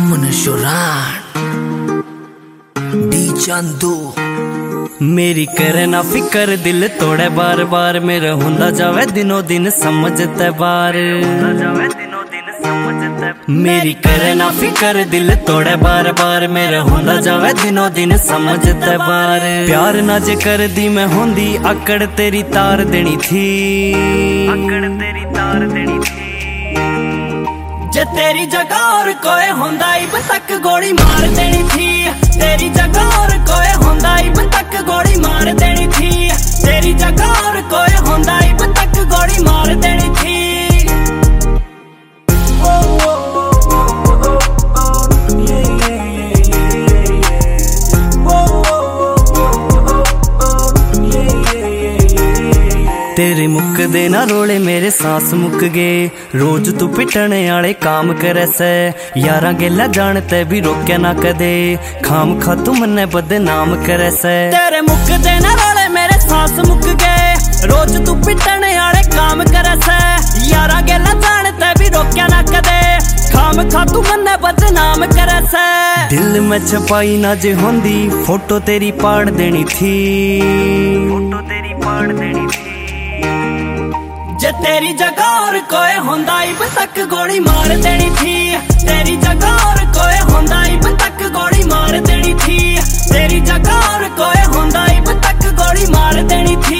अमन Shuran D Chandu. मेरी करे ना फिकर दिल तोड़े बार बार, मेरा हुंदा जावे दिनों दिन समझते बार। मेरी करे ना फिकर दिल तोड़े बार बार, मेरा हुंदा जावे दिनों दिन समझते बार। प्यार ना जे कर दी मैं होंदी अकड़ तेरी तार देनी थी, अकड़ तेरी तार देनी थी। जे तेरी जगह और कोई होंदा इब तक गोली मार देनी थी, तेरी जगह और कोई होंदा इब तक गोली मार देनी थी, तेरी जगह और कोई होंदा इब तक गोली मार देनी थी। तेरे मुक दे ना रोले मेरे सांस मुक गए, रोज तू पिटने आले काम करे से। यारा गेला जानते भी रोके ना कदे, खाम खा तू मन्ने बदनाम करे से। तेरे मुक दे ना रोले मेरे सांस मुक गए, रोज तू पिटने आले काम करे से। यारा गेला जानते भी रोके ना कदे, खाम खा तू मन्ने बदनाम करे से। दिल में छपाई ना जे होंदी फोटो तेरी पाड़ देनी थी, फोटो तेरी पाड़ देनी थी। जे तेरी जगह और कोई होंदा इब तक गोली मार देनी थी, तेरी जगह और कोई होंदा इब तक गोली मार देनी थी, तेरी जगह और कोई होंदा इब तक गोली मार देनी थी।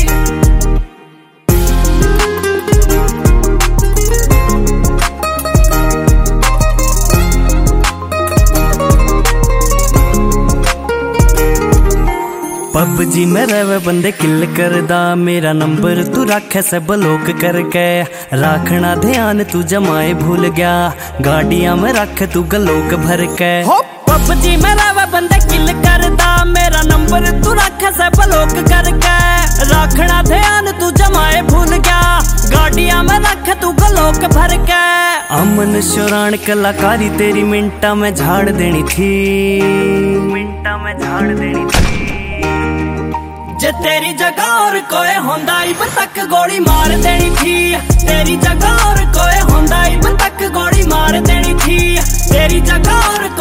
पबजी में रहे बंदे किल करदा, मेरा नंबर तू रखे सब लोग करके। राखना ध्यान तू जमाए भूल गया, गाड़ियां में रख तू गलोक भर के। पबजी में रहे बंदे किल करदा, मेरा नंबर तू रखे सब लोग करके। राखना ध्यान तू जमाए भूल गया, गाड़ियां में रख तू गलोक भर के। अमन शुरान कलाकारी तेरी मिंटा में झाड़ देनी थी, मिंटा में झाड़ देनी थी। जे तेरी जगह और कोई होंदा इब तक गोली मार देनी थी, तेरी जगह और कोई होंदा इब तक गोली मार देनी थी, तेरी जगह और